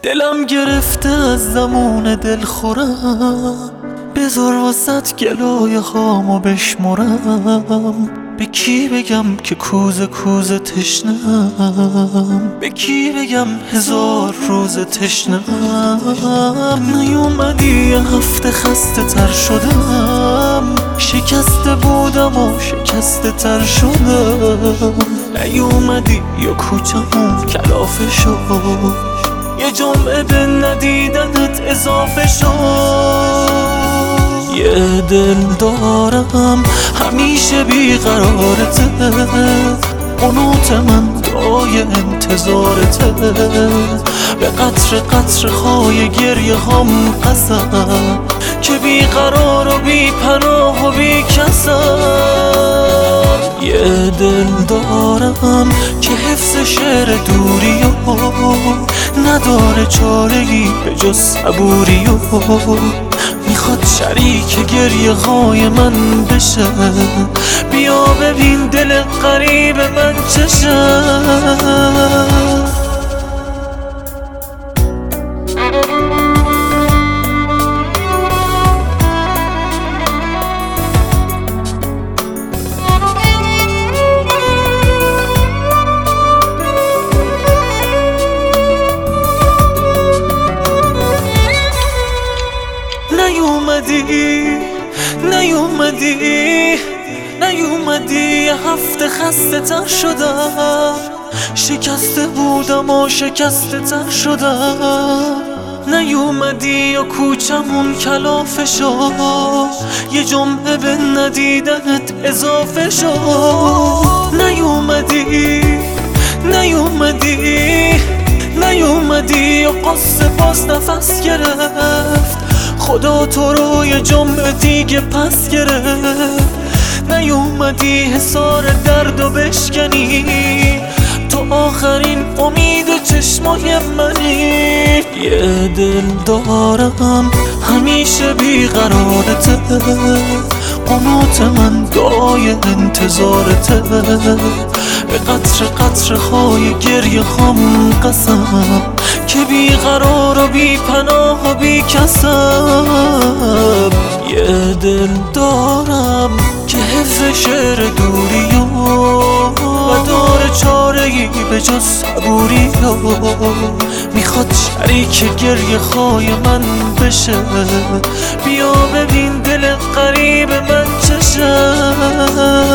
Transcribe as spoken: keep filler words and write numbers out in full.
دلم گرفته از زمون دل خورم، بذار واسط گلای خامو بشمرم. به کی بگم که کوزه کوزه تشنم، به کی بگم هزار روز تشنم. نیومدی یه هفته خسته تر شدم، شکسته بودم و شکسته تر شدم. نیومدی یا کوچمون کلافه شد، یه جمعه به ندیدنت اضافه شد. یه دل دارم همیشه بیقرارته، قنوت من دعای انتظارته. به قطر قطر خای گریه هم قسم که بیقرار و بی پناه و بی کسم. یه دل دارم که حفظ شعر دوری و نداره چاره‌ای به جز صبوری و میخواد شریک گریه های من بشه. بیا ببین دل غریب من چشه. نیومدی نیومدی نیومدی یه هفته خسته تر شدم، شکسته بودم و شکسته تر شدم. نیومدی یا کوچمون کلافه شد، یه جمعه به ندیدنت اضافه شد. نیومدی نیومدی نیومدی یا قصه باز نفس گرفت، خدا تو رو یه جمعه دیگه پس گرفت. نیومدی حصار درد و بشکنی، تو آخرین امید چشمای منی. یه دل دارم همیشه بیقرارته، قنوت من دعای انتظارته. به قطر قطر خای گریه هم قسم که بیقرار و بی پناه و بی کسم. یه دل دارم که حفظ شعر دوری و داره چاره‌ای به جز صبوری و میخواد شریک گریه های من بشه. بیا ببین دل غریب من چشه.